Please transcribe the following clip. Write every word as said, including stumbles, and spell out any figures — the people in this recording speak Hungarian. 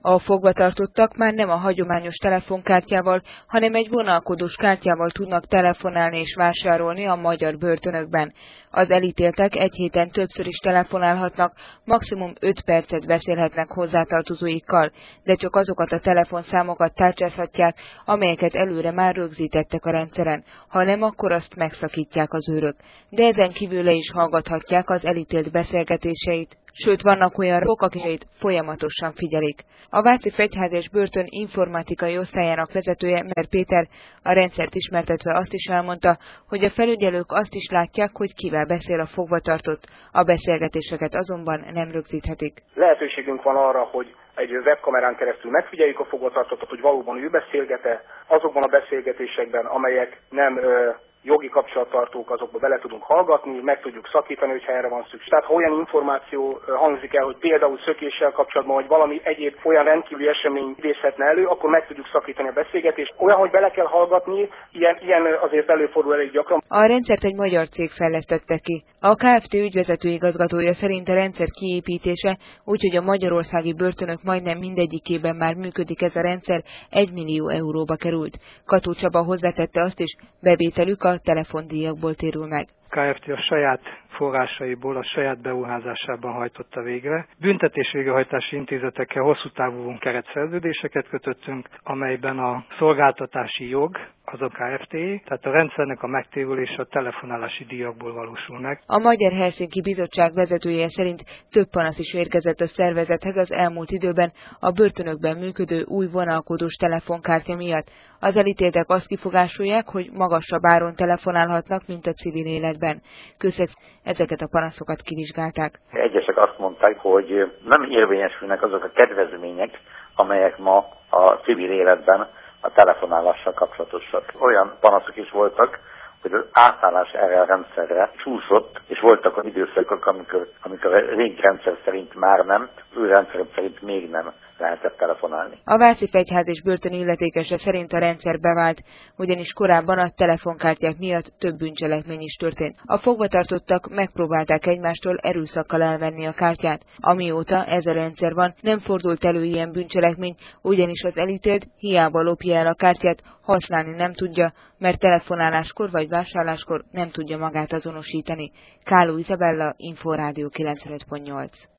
A fogvatartottak már nem a hagyományos telefonkártyával, hanem egy vonalkodós kártyával tudnak telefonálni és vásárolni a magyar börtönökben. Az elítéltek egy héten többször is telefonálhatnak, maximum öt percet beszélhetnek hozzátartozóikkal, de csak azokat a telefonszámokat tárcsázhatják, amelyeket előre már rögzítettek a rendszeren, ha nem, akkor azt megszakítják az őrök. De ezen kívül le is hallgathatják az elítélt beszélgetéseit, sőt vannak olyan rokok, akik folyamatosan figyelik. A Váci Fegyházes Börtön informatikai osztályának vezetője, Mer Péter, a rendszert ismertetve azt is elmondta, hogy a felügyelők azt is látják, hogy kivel beszél a fogvatartott, a beszélgetéseket azonban nem rögzíthetik. Lehetőségünk van arra, hogy egy webkamerán keresztül megfigyeljük a fogvatartottat, hogy valóban ő beszélget-e, azokban a beszélgetésekben, amelyek nem ö, jogi kapcsolattartók, azokba bele tudunk hallgatni, meg tudjuk szakítani, hogyha erre van szükség. Tehát ha olyan információ hangzik el, hogy például szökéssel kapcsolatban, vagy valami egyéb olyan rendkívüli esemény idézhetne elő, akkor meg tudjuk szakítani a beszélgetést. Olyan, hogy bele kell hallgatni, ilyen, ilyen azért előfordul elég gyakran. A rendszert egy magyar cég fejlesztette ki. A Kft. Ügyvezető igazgatója szerint a rendszer kiépítése, úgyhogy a magyarországi börtönök majdnem mindegyikében már működik ez a rendszer, egy millió euróba került. Kató Csaba hozzátette azt is, bevételük a telefondíjakból térül meg. Kft. A saját forrásaiból, a saját beruházásában hajtotta végre. Büntetés végrehajtási intézetekkel hosszú távú keretszerződéseket kötöttünk, amelyben a szolgáltatási jog az a Kft., tehát a rendszernek a megtérülése a telefonálási díjakból valósul meg. A Magyar Helsinki Bizottság vezetője szerint több panasz is érkezett a szervezethez az elmúlt időben a börtönökben működő új vonalkodós telefonkártya miatt. Az elítéltek azt kifogásolják, hogy magasabb áron telefonálhatnak, mint a civil életben. Közben ezeket a panaszokat kivizsgálták. Egyesek azt mondták, hogy nem érvényesülnek azok a kedvezmények, amelyek ma a civil életben a telefonálással kapcsolatosak. Olyan panaszok is voltak, hogy az átállás erre a rendszerre csúszott, és voltak az időszakok, amikor, amikor a régi rendszer szerint már nem, ő rendszer szerint még nem lehetett telefonálni. A Váci Fegyházes Börtön illetékese szerint a rendszer bevált, ugyanis korábban a telefonkártyák miatt több bűncselekmény is történt. A fogvatartottak megpróbálták egymástól erőszakkal elvenni a kártyát. Amióta ez a rendszer van, nem fordult elő ilyen bűncselekmény, ugyanis az elítélt hiába lopja el a kártyát, használni nem tudja, mert telefonáláskor vagy vásárláskor nem tudja magát azonosítani. Káló Izabella, Inforádió kilencvenöt pont nyolc.